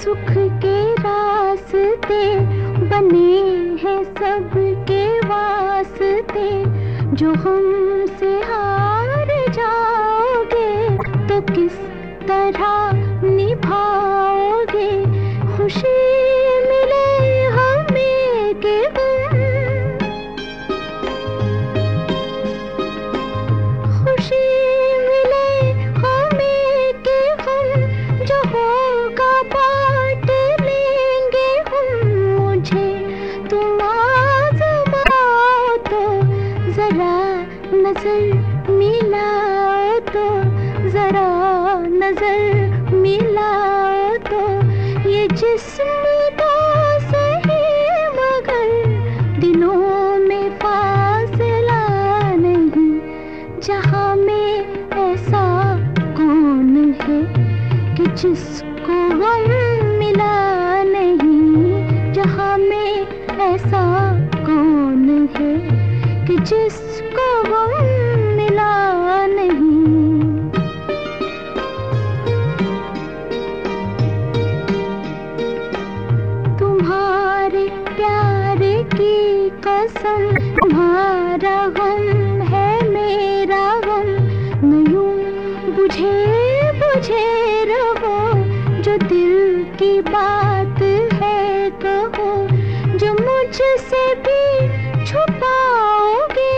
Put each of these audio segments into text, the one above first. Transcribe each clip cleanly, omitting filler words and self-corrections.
सुख के रास्ते बने हैं सबके वास्ते। जो हमसे हार जाओगे तो किस तरह निभाओगे? खुशी मिले हमें के गम, खुशी मिले हमें के गम, जो होगा बांट लेंगे हम। मुझे तुम आज़माओ तो जरा नजर मिलाओ तो, जरा नजर मिलाओ तो। ये जिस्म तो सही मगर दिलों में फासला नहीं। जहाँ में ऐसा कौन है कि जिसको गम मिला नहीं? जहाँ में ऐसा कौन है कि जिसको गम मिला नहीं? तुम्हारे प्यार की कसम, तुम्हारा गम है मेरा गम। न यूं बुझे बुझे रहो, जो दिल की बात है कहो। जो मुझसे भी छुपाओगे,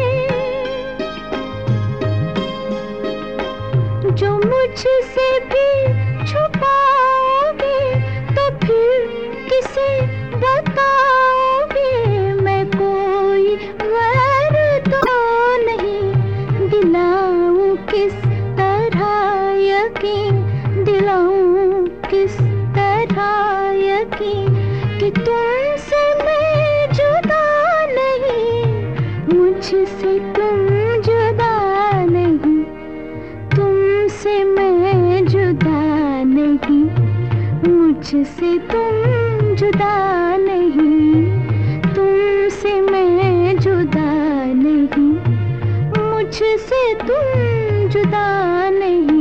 जो मुझसे भी छुपाओगे तो फिर किसे बताओगे? मैं कोई गैर तो नहीं, दिलाऊं किस तरह यकीन, दिलाऊं किस तरह यकीन कि तुमसे मैं जुदा नहीं, मुझसे तुम जुदा नहीं। तुमसे मैं जुदा नहीं, मुझसे तुम जुदा नहीं। तुमसे मैं जुदा नहीं, मुझसे तुम जुदा नहीं।